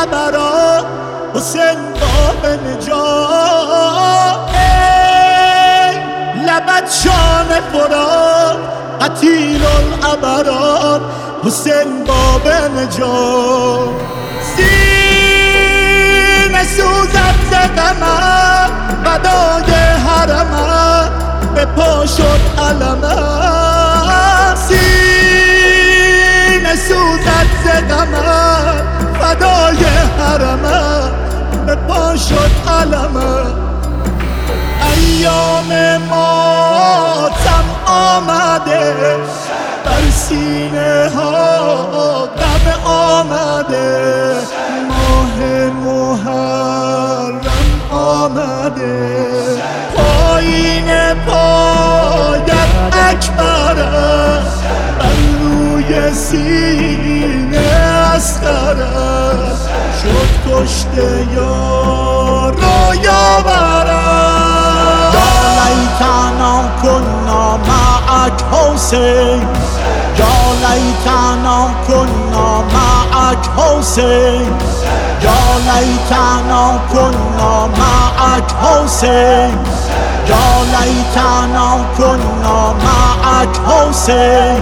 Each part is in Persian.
العبرا حسین باب نجات ای لبت شان فرات قتیل العبرات حسین باب نجات سینه سوزد ز غمت فدای حرمت به پا شد علمت سینه سوزد ز غمت فدای حرمت به پا شد علمت ایام ماتم آمده بر سینه ها غم آمده ماه محرم آمده پایین پایت اکبر است بر روی سینه اصغر است شد کشته یار و یاورم یا لیتنا کنا معک حسین یا لیتنا کنا معک حسین یا لیتنا کنا معک حسین یا لیتنا کنا معک حسین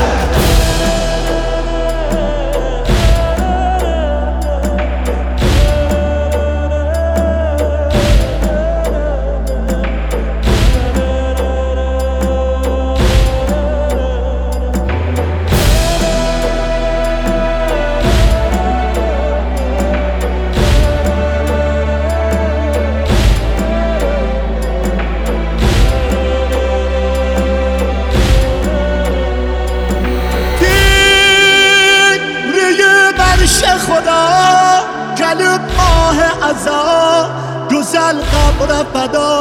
خدا کلب ماه عزا گزل قبر فدا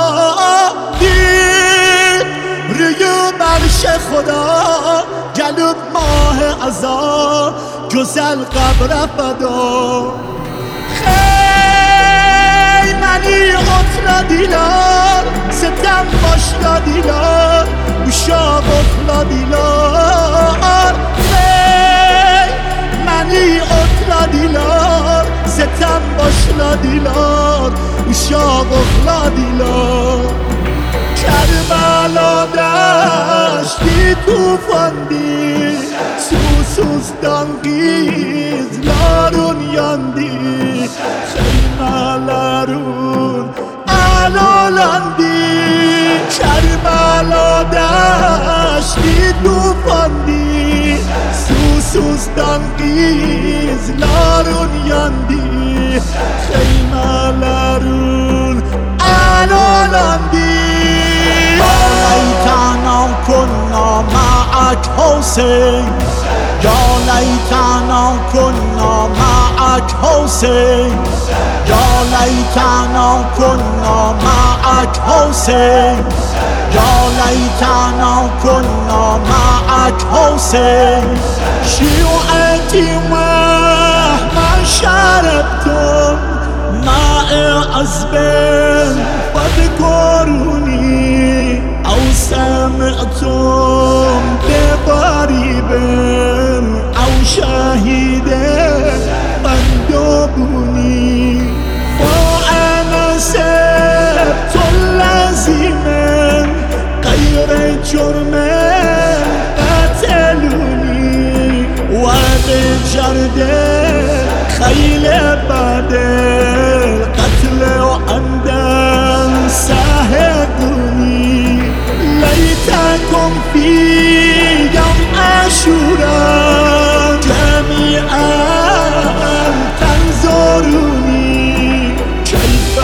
دید ریو برش خدا کلب ماه عزا گزل قبر فدا خیمنی اطلا دیلار ستم باشلا دیلار اشاق اطلا دیلار منی اطلا دیلار ستم باشلا دیلار اشاق اخلا دیلار کربلا دشتی توفان دی سوسوز دانگیز لارون یاندی خیمالارون علالاندی کربلا دشتی توفان دی سوسوز دانگیز لارون یاندی خیمالارون علالاندی یا لیتنا کنا معک حسین یا لیتنا کنا معک حسین یا لیتنا کنا معک حسین یا لیتنا کنا معک حسین شیوعتی مهما شربتم ماء عذب فاذكروني أو سمعتم بضريب أو شاهد فاندبوني فأنا سبت لازما غير جرم قتلوني وبجرد خيل بعد القتل وعمدا ساهدوني ليتكم في يوم عاشوراء جميعا تنظروني كيف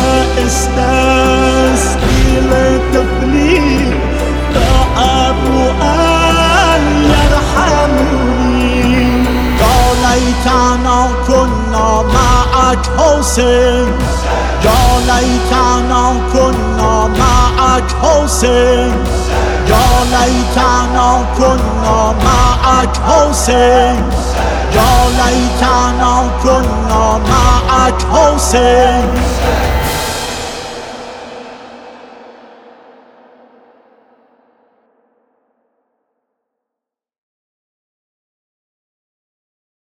استسقي لطفلي فأبوا أن يرحموني يا لیتنا کنا معک حسین یا لیتنا کنا معک حسین یا لیتنا کنا معک حسین یا لیتنا کنا معک حسین